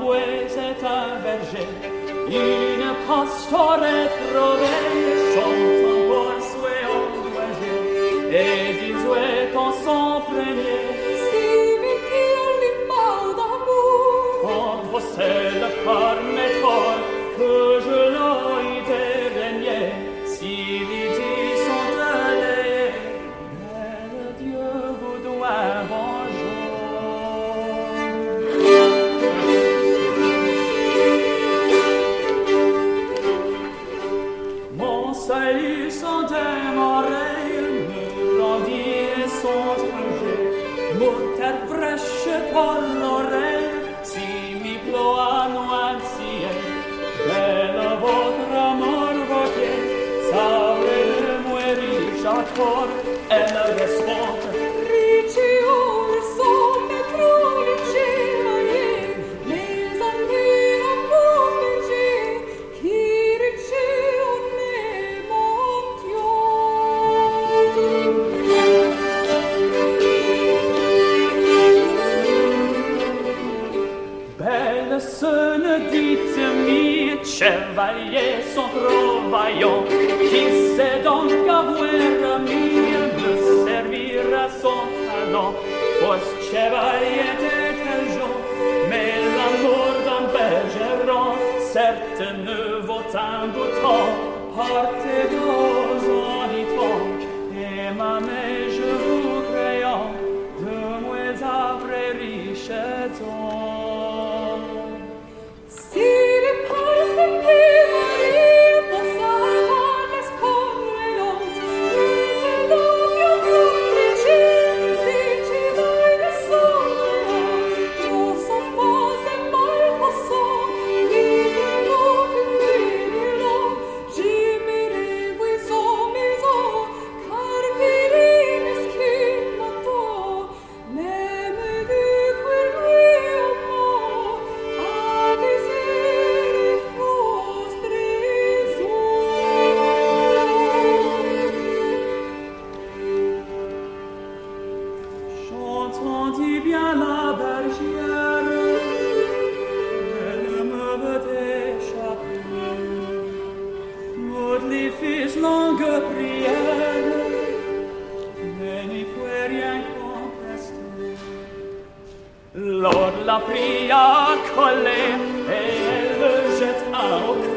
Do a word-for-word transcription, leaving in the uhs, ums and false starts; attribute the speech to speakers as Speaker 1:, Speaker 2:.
Speaker 1: bouée c'est un berger, une pastorette rovée, chantant pour souhait en douager, et dit souhait en son premier.
Speaker 2: Si vit-il les mal d'amour,
Speaker 1: Entre celle par mes torts, que je l'ai déraigné, si les dix sont allés, bel Dieu vous doit bonjour. Mon salut son démarré, me rendit son trajet, mon terre fraîche par l'oreille, si mi ploie à noisir, belle votre amour voqué, sabre de mourir chaque fois, elle répond.
Speaker 2: ricci or somme trop léger, mais amis un bon berger, qui ricci on est
Speaker 1: Belle, ce ne dites-mi, chevalier son trovaillon, qui sait donc avoir ami, me servir à son talon, force chevalier d'étel jaune, mais l'amour d'un bergeron, certes ne vaut un bouton, partez vos honitons, et ma mère je vous créant, de moins après riche don.
Speaker 2: Si le parfum qui m'arrive pour salvar l'espoirante, dites-le mieux que ricci, si tu veux le soleil, nous sommes pas et mal passants, dites-le que dites-le, j'y m'irai vous son maison, car qu'il mesquine m'attend, même du quel lui au mot,
Speaker 1: J'entendis bien la bergère, elle me veut échapper. Maud les fils longue prière, mais n'y pouvait rien contester. Lord la pria à coller, et elle le jette au